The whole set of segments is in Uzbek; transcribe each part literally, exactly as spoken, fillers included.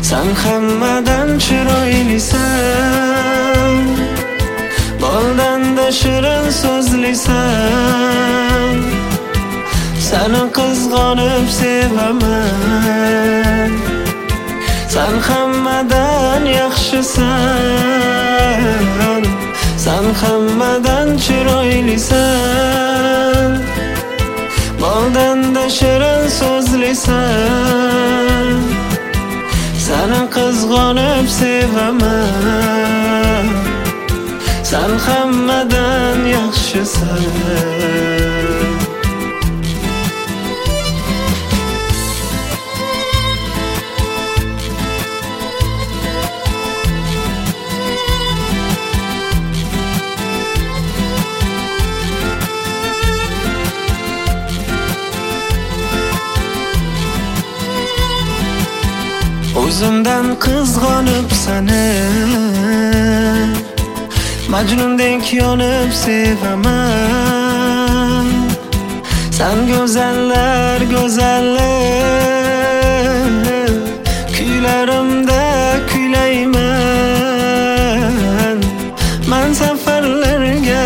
Sen hammadan chiroylisan, boldan da shirin so'zlisan. Seni qizg'onib sevaman. Sen hammadan yaxshisan, sen hammadan chiroylisan, boldan da shirin so'zlisan. Seni qizg'onib sevaman. Sen hammadan yaxshisan. O'zimdan qizg'onib seni Majnundek yonib sevaman. Sen go'zallar go'zali, kuylarimda kuylayman. Men safarlarga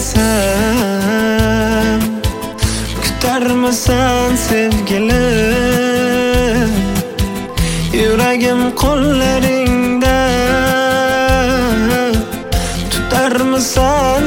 ketsam, kutarmisan sevgilim? Yuragim qo'llaringda, tutarmisan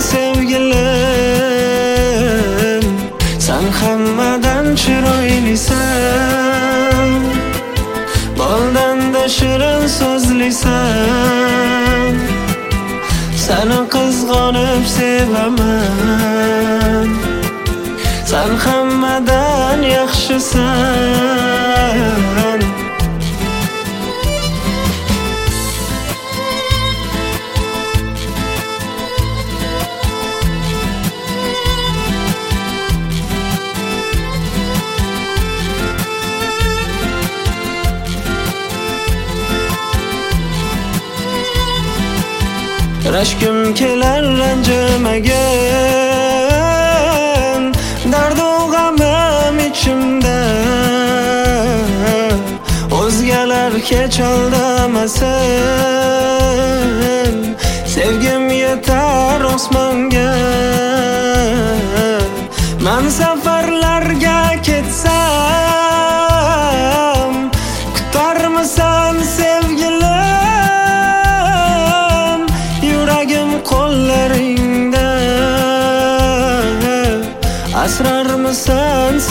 sevgilim? Sen hammadan chiroylisan, boldan da shirin so'zlisan. Seni qizg'onib sevaman. Sen hammadan yaxshisan. Rashkim kelar ranjimagan, dardu g'amim ichimda. O'zgalar hech aldamasin, sevgim yetar osmonga. Men safarlarga ketsam, kutarmisan sevgilim? Yuragim qo'llaringda, asrarmisan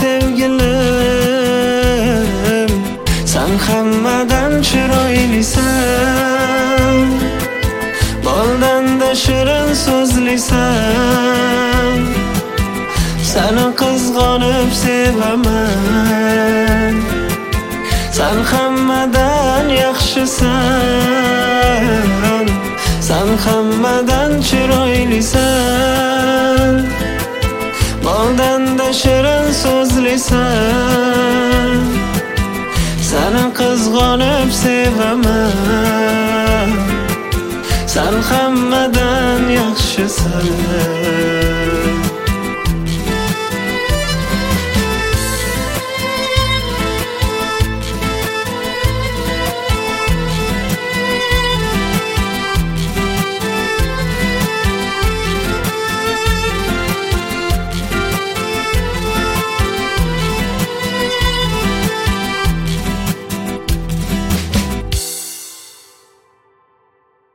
sevgilim? Sen hammadan chiroylisan, boldan da shirin so'zlisan. Seni qizg'onib sevaman. Sen hammadan yaxshisan, sen hammadan chiroylisan, boldan da shirin so'zlisan. Seni qizg'onib sevaman. Sen hammadan yaxshisan.